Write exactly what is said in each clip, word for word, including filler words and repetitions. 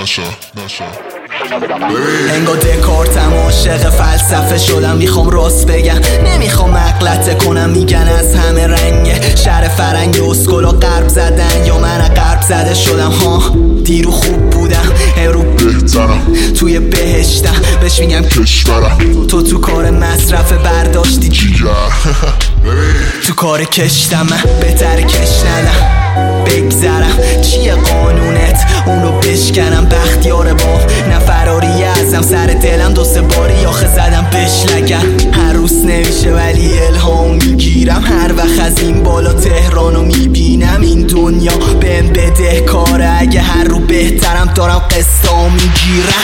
نشو نشو انگار دکارتم عاشق فلسفه شدم، میخوام راست بگم نمیخوام مغلطه کنم. میگن از همه رنگه شهر فرنگ اسکولا غرب زدن، یا من غرب زده شدم. ها دیرو خوب بودم امرو بهترم، توی بهشتم بهش میگم کشورم. تو تو کار مصرف برداشتی جیگر تو کار کشتم من بهتر کش ندم. بگذرم چیه قانونت اونو بشکنم. بختیار با نه فراری ازم سر دلم دو سه باری آخه زدم بشلگم. هر روز نمیشه ولی الهام میگیرم. هر وقت از این بالا تهرانو میبینم این دنیا بهم بده کاره. اگه هر رو بهترم دارم قسطا میگیرم.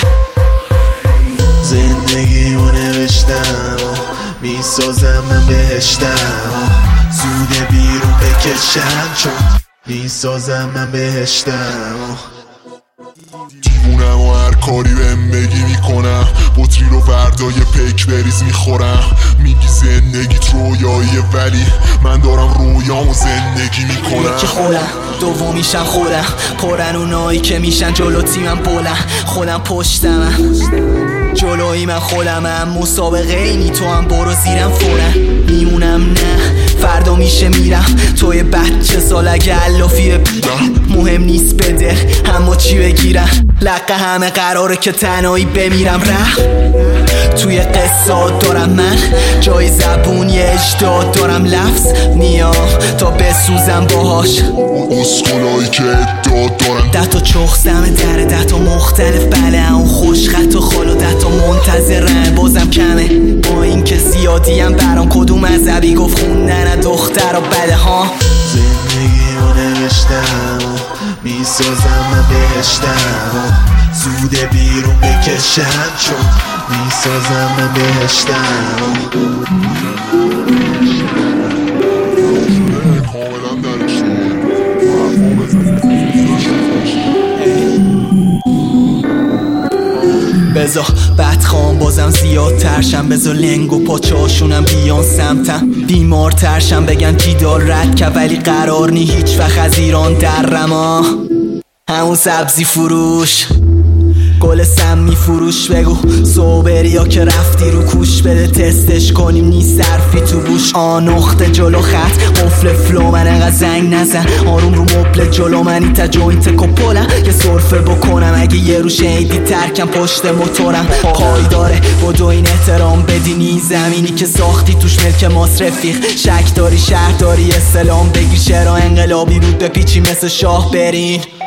زندگیمو نوشتم میسازم من بهشتم. زود بیرون بکشم چون میسازم من بهشتم. دیوونم و هر کاری بهم بگی میکنم. بطری رو وردای پیک بریز میخورم. میگی زندگیت رویاییه ولی من دارم رویامو زندگی میکنم. که خودم دومیشم خودم پرن اونایی که میشن جلو تیمم بلن. خودم پشتمم جلوی من خودمم. مسابقه اینی تو هم برو زیرم فورم. میمونم نه فردا میشه میرم. توی بچه سال اگه علافیه مهم نیست بده اما چی بگیرم. لقه همه قراره که تنهایی بمیرم. ره توی قصات دارم من جای زبونی اجداد دارم. لفظ میام تا بسوزم باهاش. اسکولایی که اداد دارن ده تا چخسمه دره ده تا مختلف بله اون خوش خط و خالو ده تا منتظرن بازم کمه. با این که زیادیم برام کدوم مذهبی گفت خوندن دختر و بله ها. زندگیمو نوشتم میسازم من بهشتم. زود بیرون بکشم چون میسازم من بهشتم. کاملا درش بزا بدخوام بازم زیاد ترشم. بزا لنگ و پاچه هاشونم بیان سمتم. بیمار ترشم بگن جیدال رد که ولی قرار نی هیچ وقت از ایران درم. ها همون سبزی فروش گل سمی فروش بگو صوبری ها که رفتی رو کوش بده تستش کنیم نیست صرفی تو بوش. آن نقطه جلو خط قفل فلو من انقدر زنگ نزن. آروم رو مبل جلو منی تا جوینت کپولم یه سرفه بکنم. اگه یه رو شنیدی ترکم پشت موتورم. پای داره بدو این احترام بدینی زمینی که ساختی توش ملک ماست رفیق. شک داری شهر داری اسلام بگیر چرا انقلابی بود بپیچی مثل شاه برین.